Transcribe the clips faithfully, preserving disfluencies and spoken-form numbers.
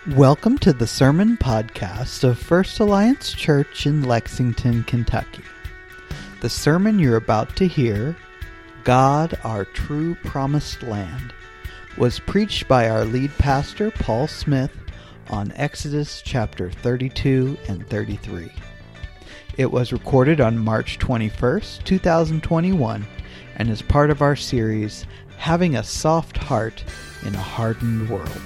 Welcome to the Sermon Podcast of First Alliance Church in Lexington, Kentucky. The sermon you're about to hear, God, Our True Promised Land, was preached by our lead pastor, Paul Smith, on Exodus chapter thirty-two and thirty-three. It was recorded on March twenty-first, twenty twenty-one, and is part of our series, Having a Soft Heart in a Hardened World.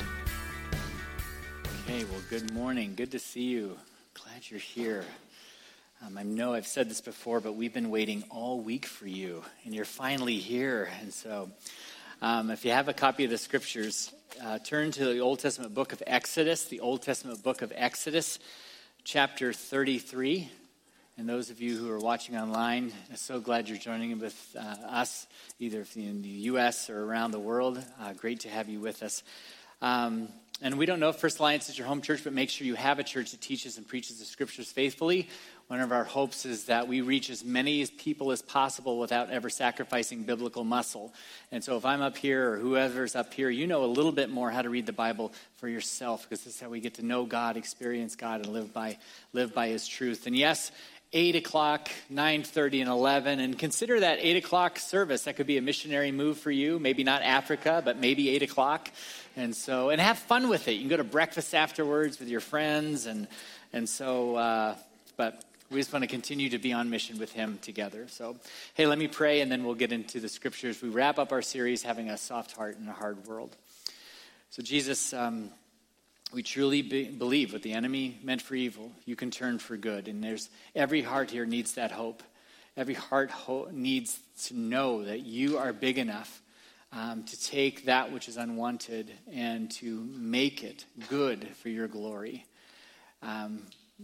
Okay, well, good morning. Good to see you. Glad you're here. Um, I know I've said this before, but we've been waiting all week for you, and you're finally here. And so um, if you have a copy of the scriptures, uh, turn to the Old Testament book of Exodus, the Old Testament book of Exodus, chapter thirty-three. And those of you who are watching online, I'm so glad you're joining with uh, us, either in the U S or around the world. Uh, great to have you with us. Um, and we don't know if First Alliance is your home church, but make sure you have a church that teaches and preaches the scriptures faithfully. One of our hopes is that we reach as many people as possible without ever sacrificing biblical muscle. And so if I'm up here or whoever's up here, you know a little bit more how to read the Bible for yourself, because this is how we get to know God, experience God, and live by live by His truth. And yes, eight o'clock, nine thirty, and eleven. And consider that eight o'clock service. That could be a missionary move for you. Maybe not Africa, but maybe eight o'clock. And so, and have fun with it. You can go to breakfast afterwards with your friends. And and so, uh, but we just want to continue to be on mission with Him together. So, hey, let me pray, and then we'll get into the scriptures. We wrap up our series, Having a Soft Heart in a Hard World. So, Jesus, um, we truly be, believe what the enemy meant for evil, you can turn for good. And there's every heart here needs that hope. Every heart ho- needs to know that you are big enough um, to take that which is unwanted and to make it good for your glory. Um,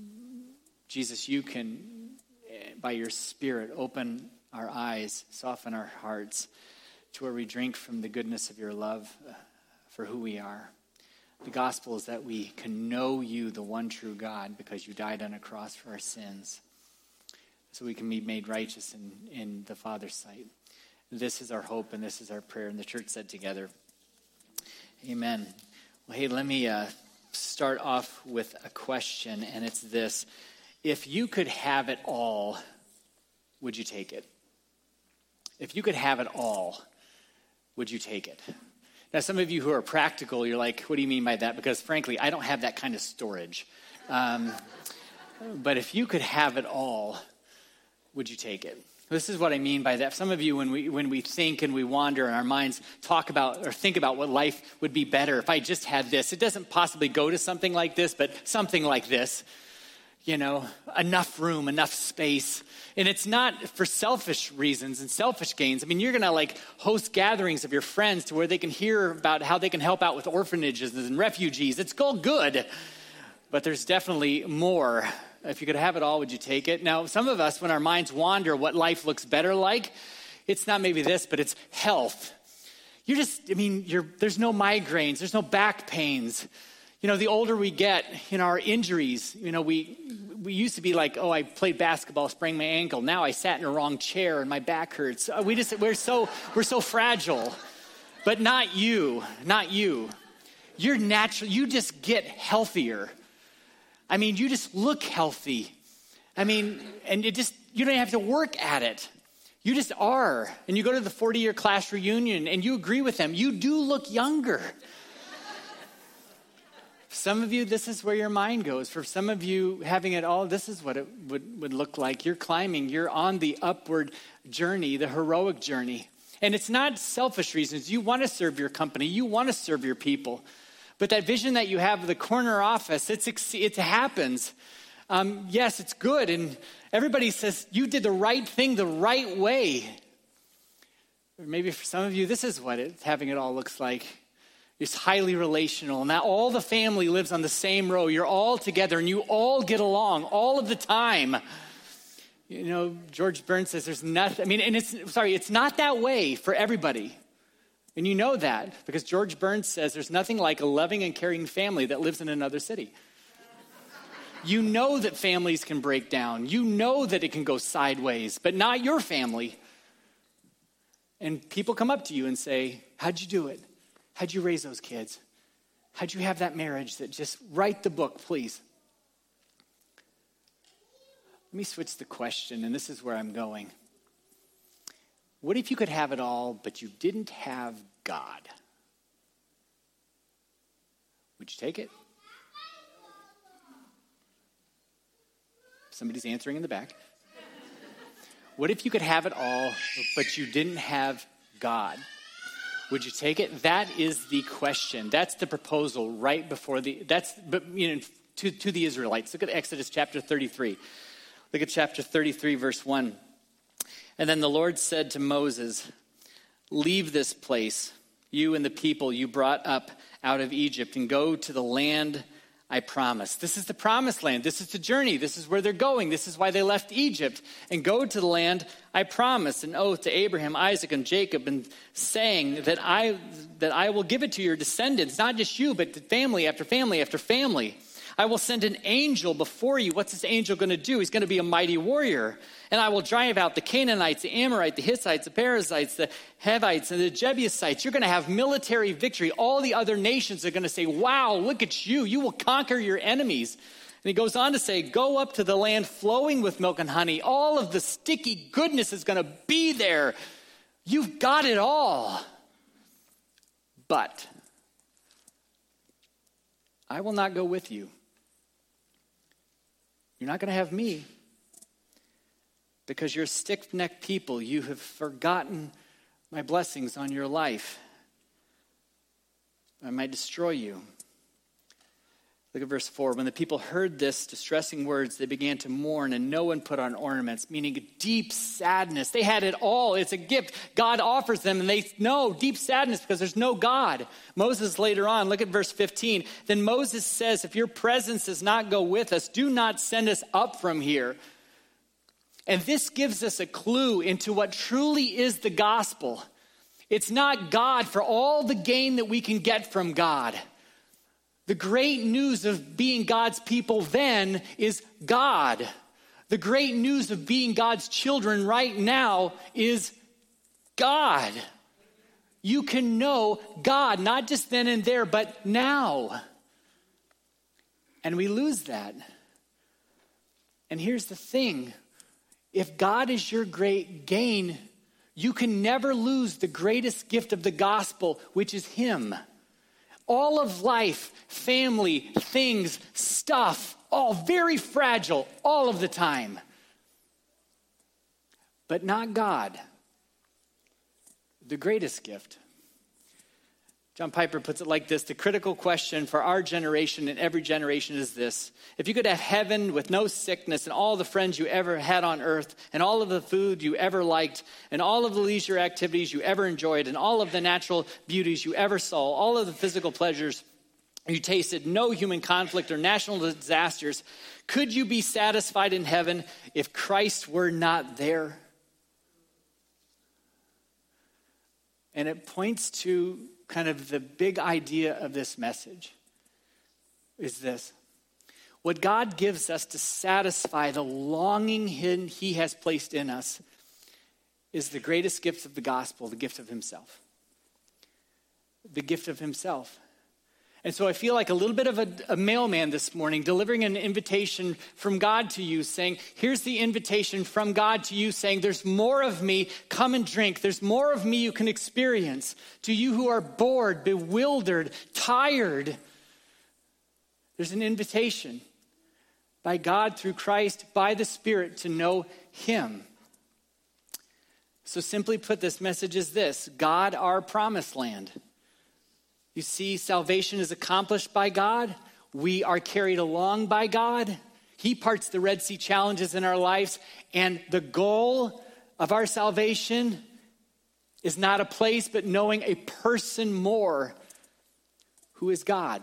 Jesus, you can, by your Spirit, open our eyes, soften our hearts to where we drink from the goodness of your love for who we are. The gospel is that we can know you, the one true God, because you died on a cross for our sins, so we can be made righteous in, in the Father's sight. This is our hope, and this is our prayer, and the church said together, amen. Well, hey, let me uh, start off with a question, and it's this. If you could have it all, would you take it? If you could have it all, would you take it? Now, some of you who are practical, you're like, what do you mean by that? Because frankly, I don't have that kind of storage. Um, but if you could have it all, would you take it? This is what I mean by that. Some of you, when we when we think and we wander and our minds talk about or think about what life would be better if I just had this. It doesn't possibly go to something like this, but something like this. You know, enough room, enough space. And it's not for selfish reasons and selfish gains. I mean, you're going to like host gatherings of your friends to where they can hear about how they can help out with orphanages and refugees. It's all good. But there's definitely more. If you could have it all, would you take it? Now, some of us, when our minds wander what life looks better like, it's not maybe this, but it's health. You're just, I mean, you're, there's no migraines. There's no back pains. You know, the older we get, you know, our injuries, you know, we we used to be like, oh, I played basketball, sprained my ankle. Now I sat in a wrong chair and my back hurts. We just, we're so, we're so fragile. But not you, not you. You're natural, you just get healthier. I mean, you just look healthy. I mean, and it just, you don't have to work at it. You just are. And you go to the forty-year class reunion and you agree with them. You do look younger. Some of you, this is where your mind goes. For some of you, having it all, this is what it would, would look like. You're climbing. You're on the upward journey, the heroic journey. And it's not selfish reasons. You want to serve your company. You want to serve your people. But that vision that you have of the corner office, it's, it happens. Um, yes, it's good. And everybody says, you did the right thing the right way. Or maybe for some of you, this is what it, having it all looks like. It's highly relational. Now all the family lives on the same row. You're all together and you all get along all of the time. You know, George Burns says there's nothing, I mean, and it's, sorry, it's not that way for everybody. And you know that because George Burns says there's nothing like a loving and caring family that lives in another city. You know that families can break down. You know that it can go sideways, but not your family. And people come up to you and say, how'd you do it? How'd you raise those kids? How'd you have that marriage that just write the book, please? Let me switch the question, and this is where I'm going. What if you could have it all, but you didn't have God? Would you take it? Somebody's answering in the back. What if you could have it all, but you didn't have God? Would you take it? That is the question. That's the proposal right before the, that's, but you know, to, to the Israelites. Look at Exodus chapter thirty-three. Look at chapter thirty-three, verse one. And then the Lord said to Moses, leave this place, you and the people you brought up out of Egypt, and go to the land I promised. This is the promised land. This is the journey. This is where they're going. This is why they left Egypt. And go to the land I promised, an oath to Abraham, Isaac, and Jacob, and saying that I that I will give it to your descendants, not just you, but family after family after family. I will send an angel before you. What's this angel going to do? He's going to be a mighty warrior. And I will drive out the Canaanites, the Amorites, the Hittites, the Perizzites, the Hivites, and the Jebusites. You're going to have military victory. All the other nations are going to say, wow, look at you. You will conquer your enemies. And he goes on to say, go up to the land flowing with milk and honey. All of the sticky goodness is going to be there. You've got it all. But I will not go with you. You're not going to have me. Because you're a stiff-necked people. You have forgotten my blessings on your life. I might destroy you. Look at verse four. When the people heard this distressing words, they began to mourn, and no one put on ornaments, meaning a deep sadness. They had it all. It's a gift God offers them, and they know deep sadness because there's no God. Moses later on, look at verse fifteen. Then Moses says, if your presence does not go with us, do not send us up from here. And this gives us a clue into what truly is the gospel. It's not God for all the gain that we can get from God. The great news of being God's people then is God. The great news of being God's children right now is God. You can know God, not just then and there, but now. And we lose that. And here's the thing. If God is your great gain, you can never lose the greatest gift of the gospel, which is Him. All of life, family, things, stuff, all very fragile all of the time. But not God, the greatest gift. John Piper puts it like this: the critical question for our generation and every generation is this: if you could have heaven with no sickness and all the friends you ever had on earth and all of the food you ever liked and all of the leisure activities you ever enjoyed and all of the natural beauties you ever saw, all of the physical pleasures you tasted, no human conflict or national disasters, could you be satisfied in heaven if Christ were not there? And it points to kind of the big idea of this message is this: what God gives us to satisfy the longing He has placed in us is the greatest gift of the gospel, the gift of Himself. The gift of Himself. And so I feel like a little bit of a, a mailman this morning, delivering an invitation from God to you, saying, here's the invitation from God to you, saying, there's more of me, come and drink. There's more of me you can experience. To you who are bored, bewildered, tired, there's an invitation by God through Christ, by the Spirit, to know Him. So simply put, this message is this: God, our promised land. You see, salvation is accomplished by God. We are carried along by God. He parts the Red Sea challenges in our lives. And the goal of our salvation is not a place, but knowing a person more who is God.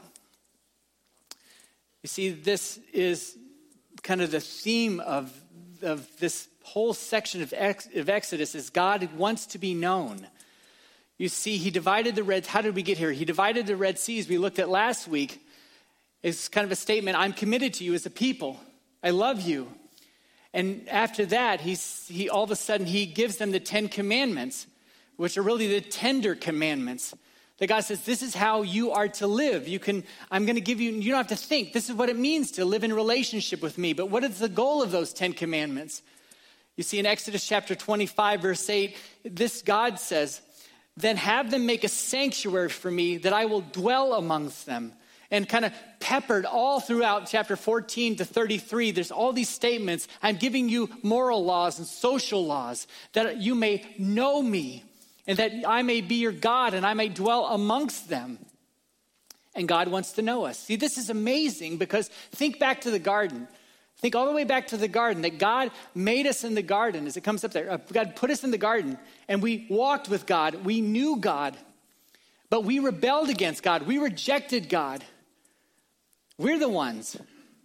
You see, this is kind of the theme of, of this whole section of, Ex, of Exodus is God wants to be known. You see, He divided the Red, how did we get here? He divided the Red Seas we looked at last week. It's kind of a statement: I'm committed to you as a people. I love you. And after that, he's, he all of a sudden, He gives them the Ten Commandments, which are really the tender commandments. That God says, this is how you are to live. You can, I'm going to give you, you don't have to think. This is what it means to live in relationship with me. But what is the goal of those Ten Commandments? You see in Exodus chapter twenty-five, verse eight, this God says, then have them make a sanctuary for me that I will dwell amongst them. And kind of peppered all throughout chapter fourteen to thirty-three, there's all these statements. I'm giving you moral laws and social laws that you may know me and that I may be your God and I may dwell amongst them. And God wants to know us. See, this is amazing because think back to the garden. Think all the way back to the garden, that God made us in the garden, as it comes up there. God put us in the garden, and we walked with God. We knew God, but we rebelled against God. We rejected God. We're the ones.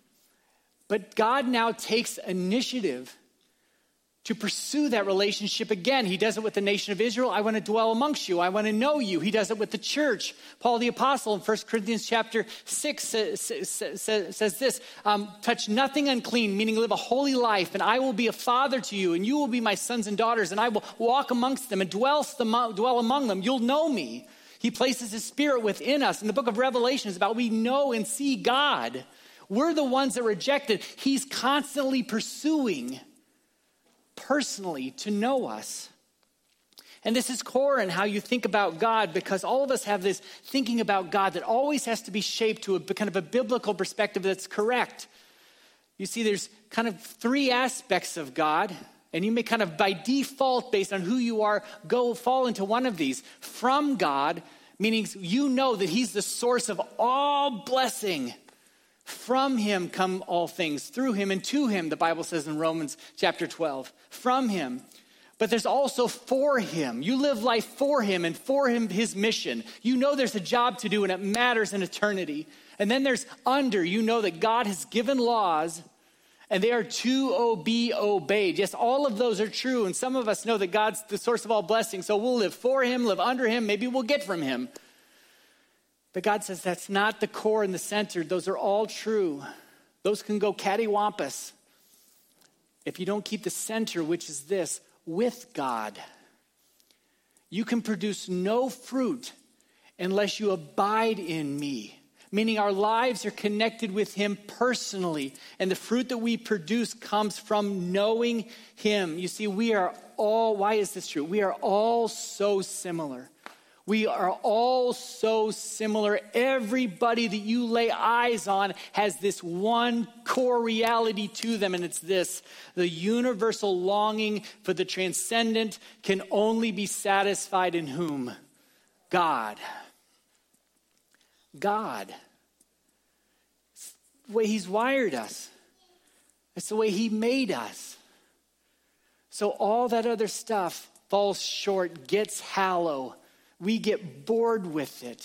But God now takes initiative to pursue that relationship again. He does it with the nation of Israel. I want to dwell amongst you. I want to know you. He does it with the church. Paul the apostle in First Corinthians chapter six says, says, says this, um, touch nothing unclean, meaning live a holy life, and I will be a father to you, and you will be my sons and daughters, and I will walk amongst them and dwell, dwell among them. You'll know me. He places his spirit within us. In the book of Revelation, it's about we know and see God. We're the ones that rejected. He's constantly pursuing personally to know us. And this is core in how you think about God, because all of us have this thinking about God that always has to be shaped to a kind of a biblical perspective that's correct. You see, there's kind of three aspects of God, and you may kind of by default, based on who you are, go fall into one of these. From God, meaning you know that he's the source of all blessing. From him come all things, through him and to him, the Bible says in Romans chapter twelve. From him. But there's also for him. You live life for him and for him, his mission. You know there's a job to do and it matters in eternity. And then there's under. You know that God has given laws and they are to be obeyed. Yes, all of those are true. And some of us know that God's the source of all blessing. So we'll live for him, live under him. Maybe we'll get from him. But God says that's not the core and the center. Those are all true. Those can go cattywampus if you don't keep the center, which is this, with God. You can produce no fruit unless you abide in me, meaning our lives are connected with him personally, and the fruit that we produce comes from knowing him. You see, we are all, why is this true? We are all so similar. We are all so similar. Everybody that you lay eyes on has this one core reality to them, and it's this. The universal longing for the transcendent can only be satisfied in whom? God. God. It's the way he's wired us. It's the way he made us. So all that other stuff falls short, gets hollow. We get bored with it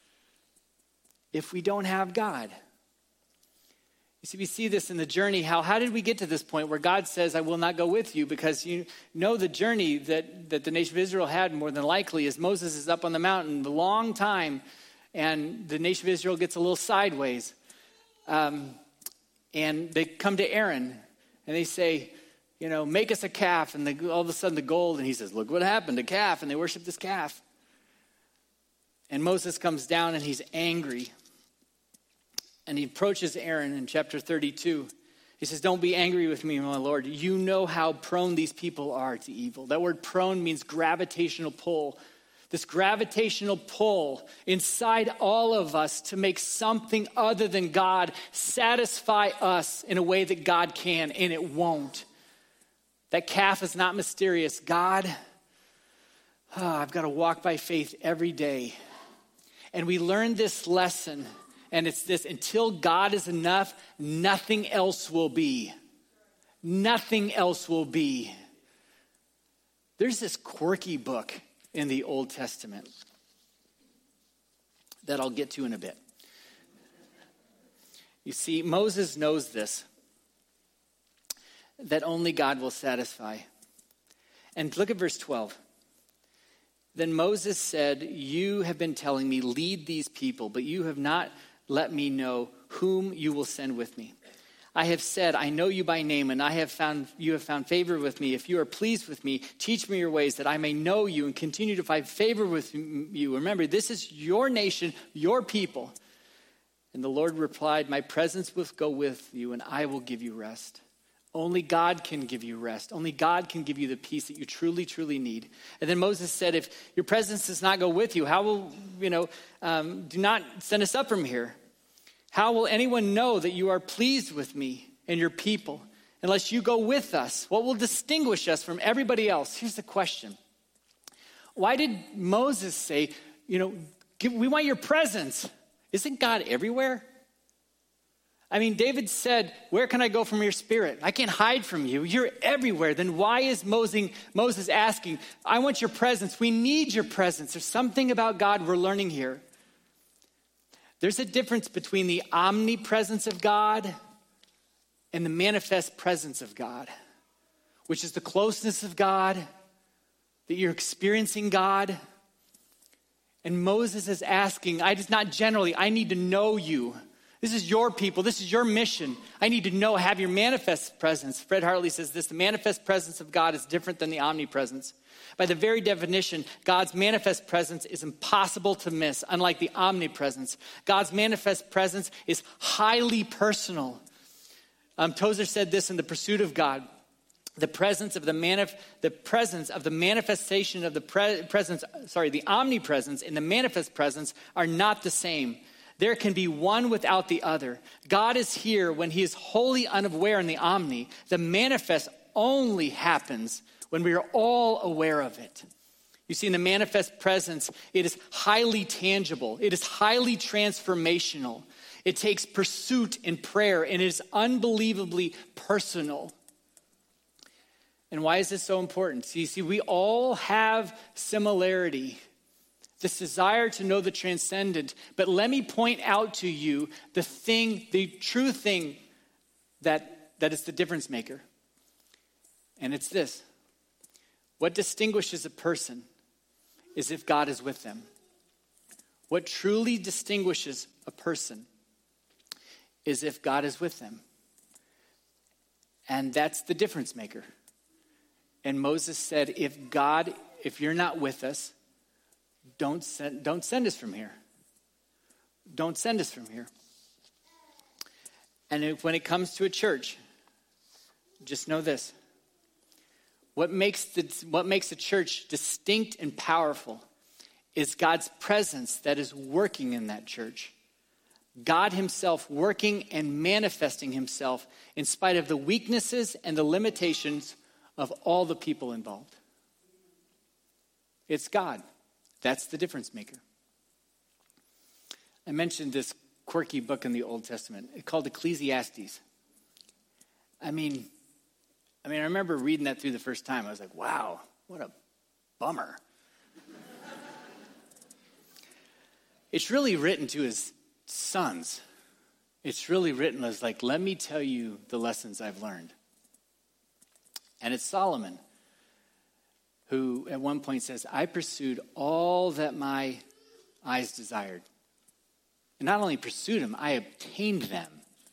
if we don't have God. You see, we see this in the journey. How, how did we get to this point where God says, I will not go with you? Because you know the journey that, that the nation of Israel had more than likely is Moses is up on the mountain a long time and the nation of Israel gets a little sideways. Um, and they come to Aaron and they say, you know, make us a calf. And they, all of a sudden the gold, and he says, look what happened, a calf. And they worship this calf. And Moses comes down and he's angry. And he approaches Aaron in chapter thirty-two. He says, don't be angry with me, my Lord. You know how prone these people are to evil. That word prone means gravitational pull. This gravitational pull inside all of us to make something other than God satisfy us in a way that God can, and it won't. That calf is not mysterious. God, oh, I've got to walk by faith every day. And we learn this lesson, and it's this: until God is enough, nothing else will be. Nothing else will be. There's this quirky book in the Old Testament that I'll get to in a bit. You see, Moses knows this, that only God will satisfy. And look at verse twelve. Then Moses said, you have been telling me, lead these people, but you have not let me know whom you will send with me. I have said, I know you by name, and I have found you have found favor with me. If you are pleased with me, teach me your ways, that I may know you and continue to find favor with you. Remember, this is your nation, your people. And the Lord replied, my presence will go with you, and I will give you rest. Only God can give you rest. Only God can give you the peace that you truly, truly need. And then Moses said, if your presence does not go with you, how will, you know, um, do not send us up from here. How will anyone know that you are pleased with me and your people unless you go with us? What will distinguish us from everybody else? Here's the question. Why did Moses say, you know, we want your presence? Isn't God everywhere? I mean, David said, where can I go from your spirit? I can't hide from you. You're everywhere. Then why is Moses asking, I want your presence. We need your presence. There's something about God we're learning here. There's a difference between the omnipresence of God and the manifest presence of God, which is the closeness of God, that you're experiencing God. And Moses is asking, I just not generally, I need to know you. This is your people. This is your mission. I need to know, have your manifest presence. Fred Hartley says this, the manifest presence of God is different than the omnipresence. By the very definition, God's manifest presence is impossible to miss, unlike the omnipresence. God's manifest presence is highly personal. Um, Tozer said this in The Pursuit of God. The presence of the manif- the presence of the manifestation of the pre- presence, sorry, the omnipresence and the manifest presence are not the same. There can be one without the other. God is here when he is wholly unaware in the omni. The manifest only happens when we are all aware of it. You see, in the manifest presence, it is highly tangible. It is highly transformational. It takes pursuit and prayer, and it is unbelievably personal. And why is this so important? See, see, we all have similarity. This desire to know the transcendent. But let me point out to you the thing, the true thing that, that is the difference maker. And it's this. What distinguishes a person is if God is with them. What truly distinguishes a person is if God is with them. And that's the difference maker. And Moses said, if God, if you're not with us, Don't send, don't send us from here. Don't send us from here. And if, when it comes to a church, just know this. What makes the, what makes a church distinct and powerful is God's presence that is working in that church. God himself working and manifesting himself in spite of the weaknesses and the limitations of all the people involved. It's God. That's the difference maker. I mentioned this quirky book in the Old Testament. It's called Ecclesiastes. I mean, I mean, I remember reading that through the first time. I was like, wow, what a bummer. It's really written to his sons. It's really written as like, let me tell you the lessons I've learned. And it's Solomon who at one point says, I pursued all that my eyes desired. And not only pursued them, I obtained them.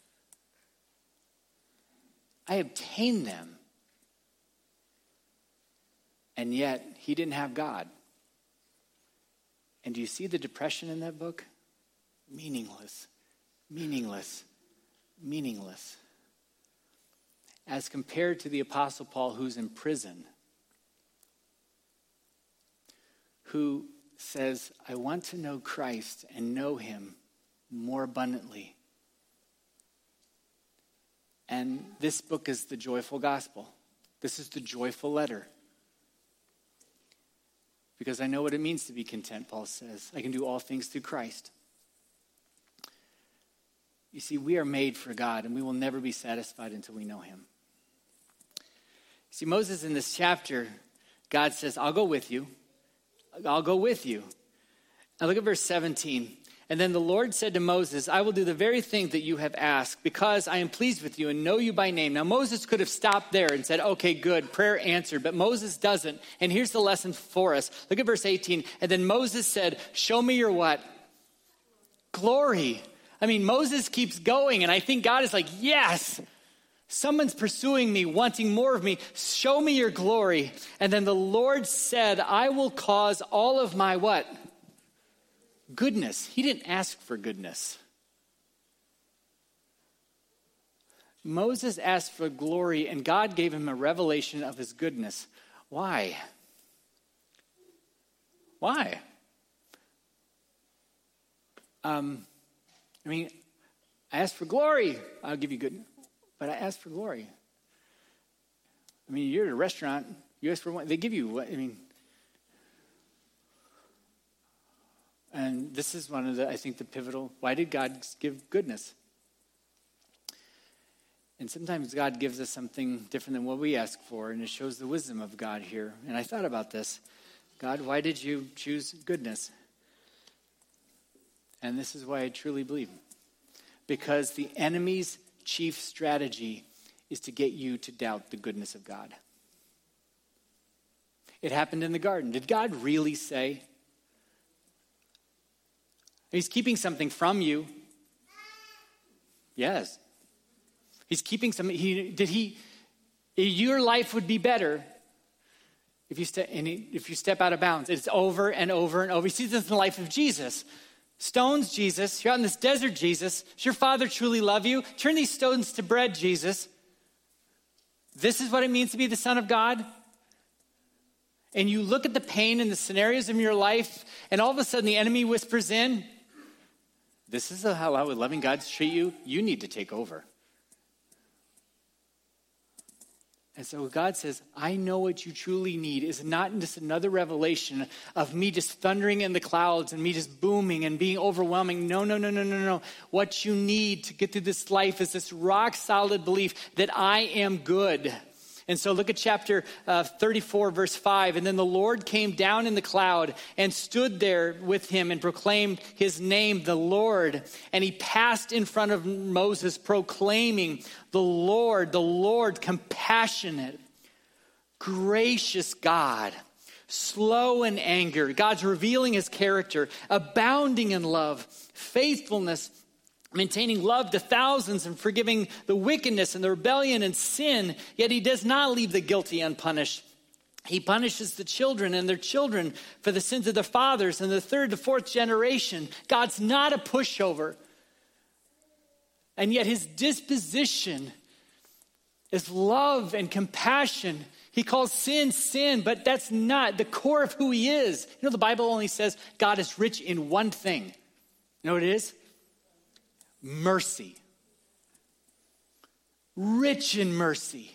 I obtained them. And yet, he didn't have God. And do you see the depression in that book? Meaningless, meaningless, meaningless. As compared to the Apostle Paul, who's in prison, who says, I want to know Christ and know him more abundantly. And this book is the joyful gospel. This is the joyful letter. Because I know what it means to be content, Paul says. I can do all things through Christ. You see, we are made for God, and we will never be satisfied until we know him. See, Moses in this chapter, God says, I'll go with you. I'll go with you. Now look at verse seventeen. And then the Lord said to Moses, I will do the very thing that you have asked, because I am pleased with you and know you by name. Now Moses could have stopped there and said, okay, good, prayer answered. But Moses doesn't. And here's the lesson for us. Look at verse eighteen. And then Moses said, show me your what? Glory. I mean, Moses keeps going. And I think God is like, yes, Someone's pursuing me, wanting more of me. Show me your glory. And then the Lord said, I will cause all of my what? Goodness. He didn't ask for goodness. Moses asked for glory, and God gave him a revelation of his goodness. Why? Why? Um, I mean, I asked for glory. I'll give you good. But I asked for glory. I mean, you're at a restaurant. You ask for one. They give you what? I mean, and this is one of the, I think, the pivotal. Why did God give goodness? And sometimes God gives us something different than what we ask for, and it shows the wisdom of God here. And I thought about this. God, why did you choose goodness? And this is why I truly believe. Because the enemy's chief strategy is to get you to doubt the goodness of God. It happened in the garden. Did God really say? He's keeping something from you. Yes. He's keeping some. He did he. Your life would be better if you step if you step out of bounds. It's over and over and over. You see this in the life of Jesus. Stones, Jesus. You're out in this desert, Jesus. Does your Father truly love you? Turn these stones to bread, Jesus. This is what it means to be the Son of God. And you look at the pain and the scenarios of your life, and all of a sudden the enemy whispers in, this is how a loving God treat you. You need to take over. And so God says, I know what you truly need is not just another revelation of me just thundering in the clouds and me just booming and being overwhelming. No, no, no, no, no, no. What you need to get through this life is this rock solid belief that I am good. And so look at chapter uh, thirty-four, verse five. And then the Lord came down in the cloud and stood there with him and proclaimed his name, the Lord. And he passed in front of Moses, proclaiming, the Lord, the Lord, compassionate, gracious God, slow in anger. God's revealing his character, abounding in love, faithfulness, maintaining love to thousands and forgiving the wickedness and the rebellion and sin. Yet he does not leave the guilty unpunished. He punishes the children and their children for the sins of their fathers and the third to fourth generation. God's not a pushover. And yet his disposition is love and compassion. He calls sin, sin, but that's not the core of who he is. You know, the Bible only says God is rich in one thing. You know what it is? Mercy. Rich in mercy.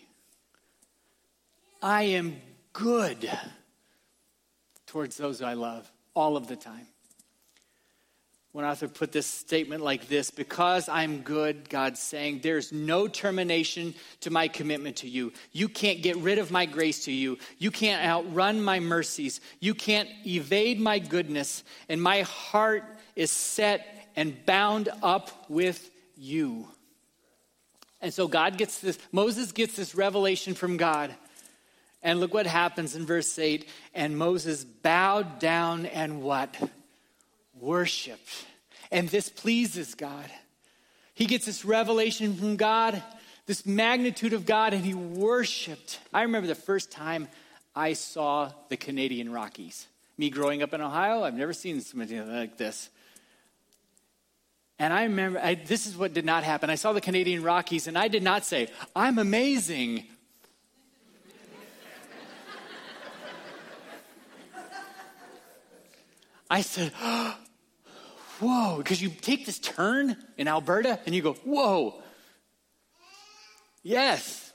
I am good towards those I love all of the time. One author put this statement like this: because I'm good, God's saying, there's no termination to my commitment to you. You can't get rid of my grace to you. You can't outrun my mercies. You can't evade my goodness. And my heart is set and bound up with you. And so God gets this, Moses gets this revelation from God. And look what happens in verse eight. And Moses bowed down and what? Worshiped. And this pleases God. He gets this revelation from God, this magnitude of God, and he worshiped. I remember the first time I saw the Canadian Rockies. Me growing up in Ohio, I've never seen something like this. And I remember, I, this is what did not happen. I saw the Canadian Rockies, and I did not say, I'm amazing. I said, oh, whoa, because you take this turn in Alberta, and you go, whoa, yes.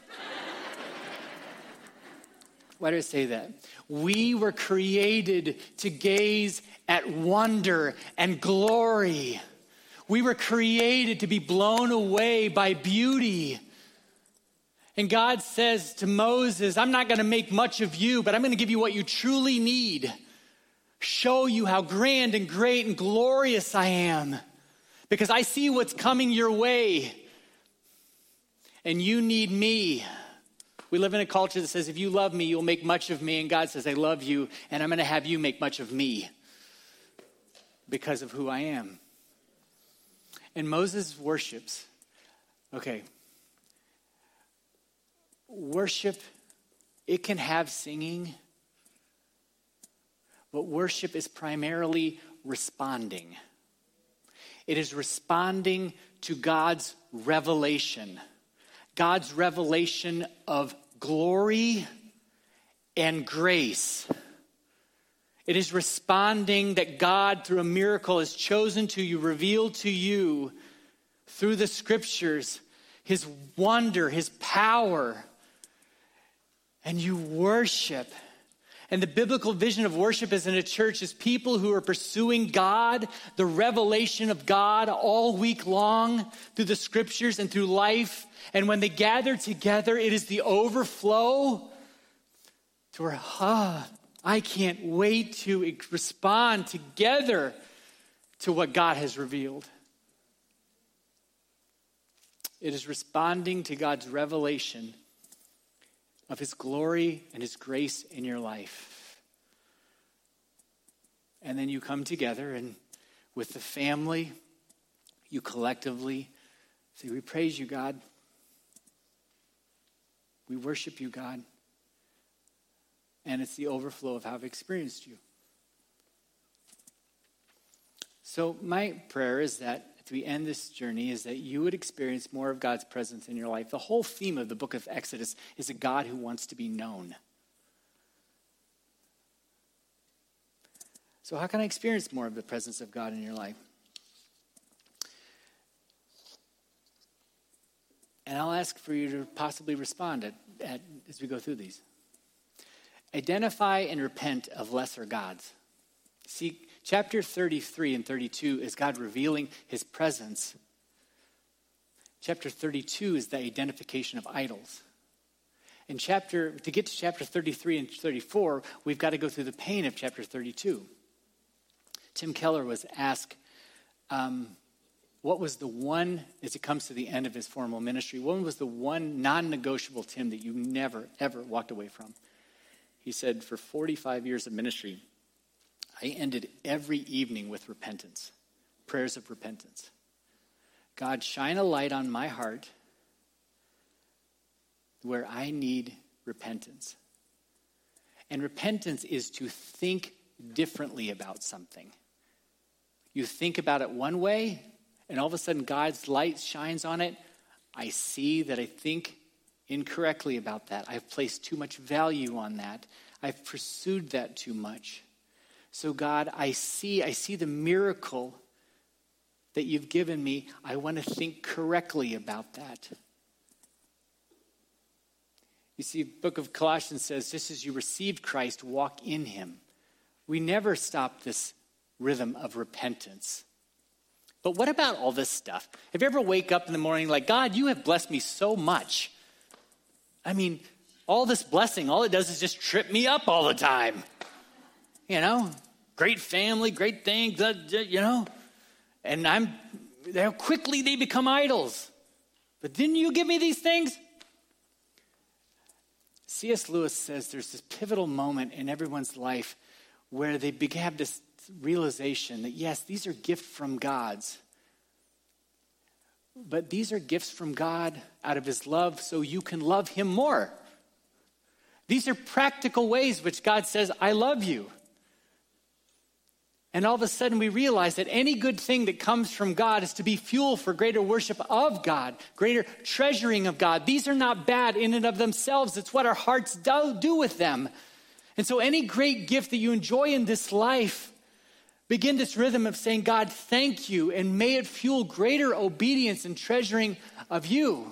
Why do I say that? We were created to gaze at wonder and glory. We were created to be blown away by beauty. And God says to Moses, I'm not going to make much of you, but I'm going to give you what you truly need. Show you how grand and great and glorious I am. Because I see what's coming your way. And you need me. We live in a culture that says, if you love me, you'll make much of me. And God says, I love you, and I'm going to have you make much of me. Because of who I am. And Moses worships. Okay. worship, it can have singing, but worship is primarily responding. It is responding to God's revelation, God's revelation of glory and grace. It is responding that God, through a miracle, has chosen to you, revealed to you through the scriptures, his wonder, his power, and you worship. And the biblical vision of worship as in a church is people who are pursuing God, the revelation of God all week long through the scriptures and through life. And when they gather together, it is the overflow to where, ah, I can't wait to respond together to what God has revealed. It is responding to God's revelation of his glory and his grace in your life. And then you come together and with the family, you collectively say, we praise you, God. We worship you, God. And it's the overflow of how I've experienced you. So my prayer is that as we end this journey is that you would experience more of God's presence in your life. The whole theme of the book of Exodus is a God who wants to be known. So how can I experience more of the presence of God in your life? And I'll ask for you to possibly respond at, at, as we go through these. Identify and repent of lesser gods. See, chapter thirty-three and thirty-two is God revealing his presence. Chapter thirty-two is the identification of idols. And chapter to get to chapter thirty-three and thirty-four, we've got to go through the pain of chapter thirty-two. Tim Keller was asked, um, what was the one, as it comes to the end of his formal ministry, what was the one non-negotiable, Tim, that you never, ever walked away from? He said, for forty-five years of ministry, I ended every evening with repentance, prayers of repentance. God, shine a light on my heart where I need repentance. And repentance is to think differently about something. You think about it one way, and all of a sudden God's light shines on it. I see that I think incorrectly about that. I've placed too much value on that. I've pursued that too much. So God, I see, I see the miracle that you've given me. I want to think correctly about that. You see, the book of Colossians says, just as you received Christ, walk in him. We never stop this rhythm of repentance. But what about all this stuff? Have you ever wake up in the morning like, God, you have blessed me so much. I mean, all this blessing, all it does is just trip me up all the time. You know, great family, great things, you know. And I'm, how quickly they become idols. But didn't you give me these things? C S Lewis says there's this pivotal moment in everyone's life where they have this realization that, yes, these are gifts from God's. But these are gifts from God out of his love so you can love him more. These are practical ways which God says, I love you. And all of a sudden we realize that any good thing that comes from God is to be fuel for greater worship of God, greater treasuring of God. These are not bad in and of themselves. It's what our hearts do, do with them. And so any great gift that you enjoy in this life, begin this rhythm of saying, God, thank you, and may it fuel greater obedience and treasuring of you.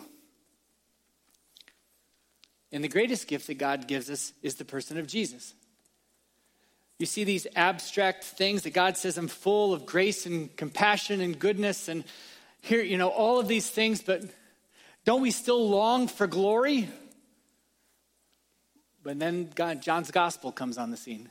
And the greatest gift that God gives us is the person of Jesus. You see these abstract things that God says, I'm full of grace and compassion and goodness and here, you know, all of these things, but don't we still long for glory? But then God, John's gospel comes on the scene.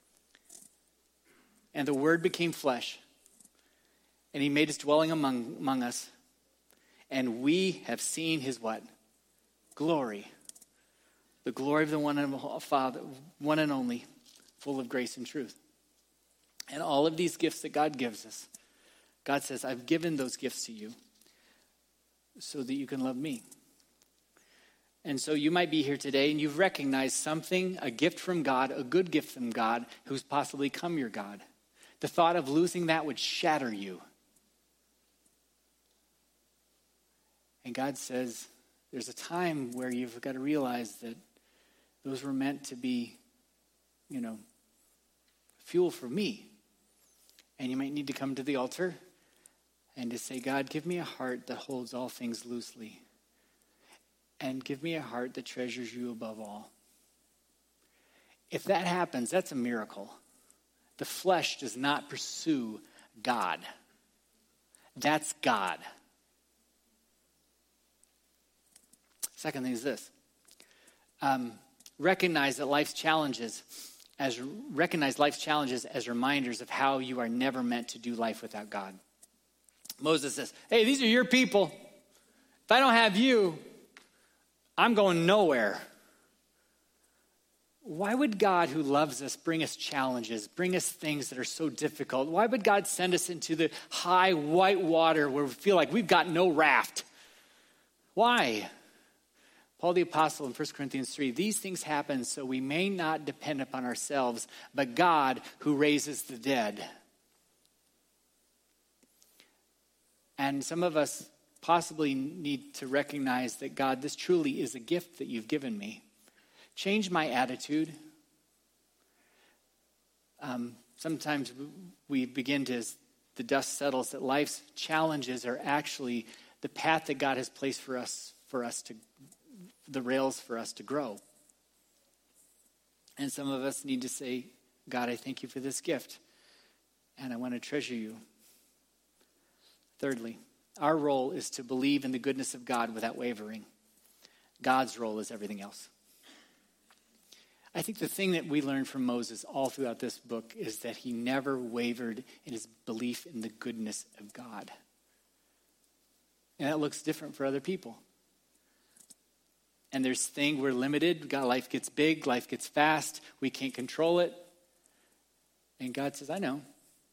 And the word became flesh. And he made his dwelling among, among us. And we have seen his what? Glory. The glory of the one and Father, one and only, full of grace and truth. And all of these gifts that God gives us, God says, I've given those gifts to you so that you can love me. And so you might be here today and you've recognized something, a gift from God, a good gift from God, who's possibly come your God. The thought of losing that would shatter you. And God says, there's a time where you've got to realize that those were meant to be, you know, fuel for me. And you might need to come to the altar and to say, God, give me a heart that holds all things loosely. And give me a heart that treasures you above all. If that happens, that's a miracle. The flesh does not pursue God. That's God. Second thing is this. Um, recognize that life's challenges as recognize life's challenges as reminders of how you are never meant to do life without God. Moses says, hey, these are your people. If I don't have you, I'm going nowhere. Why would God, who loves us, bring us challenges, bring us things that are so difficult? Why would God send us into the high white water where we feel like we've got no raft? Why? Paul the Apostle in First Corinthians three, these things happen so we may not depend upon ourselves, but God who raises the dead. And some of us possibly need to recognize that, God, this truly is a gift that you've given me. Change my attitude. Um, sometimes we begin to, as the dust settles, that life's challenges are actually the path that God has placed for us, for us to, the rails for us to grow. And some of us need to say, God, I thank you for this gift, and I want to treasure you. Thirdly, our role is to believe in the goodness of God without wavering. God's role is everything else. I think the thing that we learn from Moses all throughout this book is that he never wavered in his belief in the goodness of God. And that looks different for other people. And there's things, we're limited. God, life gets big, life gets fast. We can't control it. And God says, I know.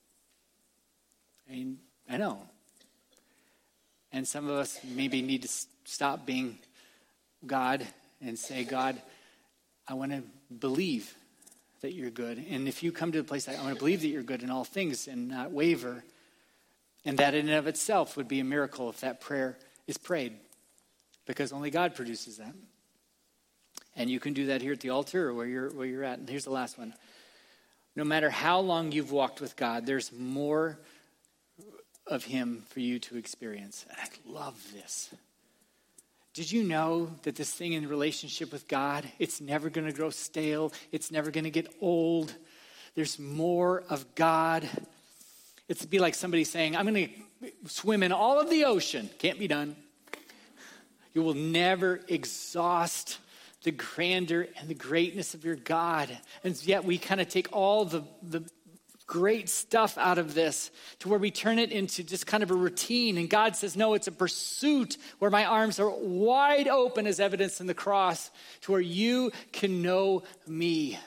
I, I know. And some of us maybe need to stop being God and say, God, I want to believe that you're good. And if you come to the place, I want to believe that you're good in all things and not waver. And that in and of itself would be a miracle if that prayer is prayed. Because only God produces that. And you can do that here at the altar or where you're, where you're at. And here's the last one. No matter how long you've walked with God, there's more of him for you to experience. And I love this. Did you know that this thing in relationship with God, it's never going to grow stale. It's never going to get old. There's more of God. It's be like somebody saying, I'm going to swim in all of the ocean. Can't be done. You will never exhaust the grandeur and the greatness of your God. And yet we kind of take all the, the great stuff out of this to where we turn it into just kind of a routine. And God says, no, it's a pursuit where my arms are wide open as evidence in the cross to where you can know me.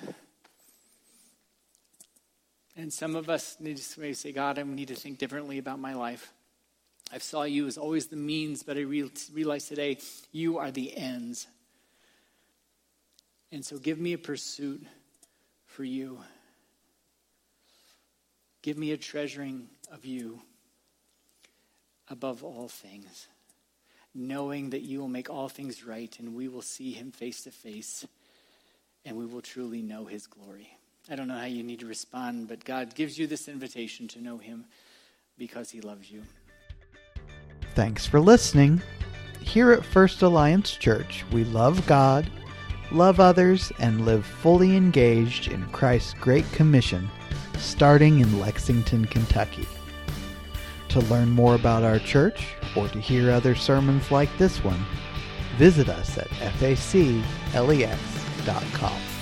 And some of us need to say, God, I need to think differently about my life. I saw you as always the means, but I realize today you are the ends. And so give me a pursuit for you. Give me a treasuring of you above all things, knowing that you will make all things right and we will see him face to face and we will truly know his glory. I don't know how you need to respond, but God gives you this invitation to know him because he loves you. Thanks for listening. Here at First Alliance Church, we love God, love others, and live fully engaged in Christ's Great Commission, starting in Lexington, Kentucky. To learn more about our church or to hear other sermons like this one, visit us at F A C L E X dot com.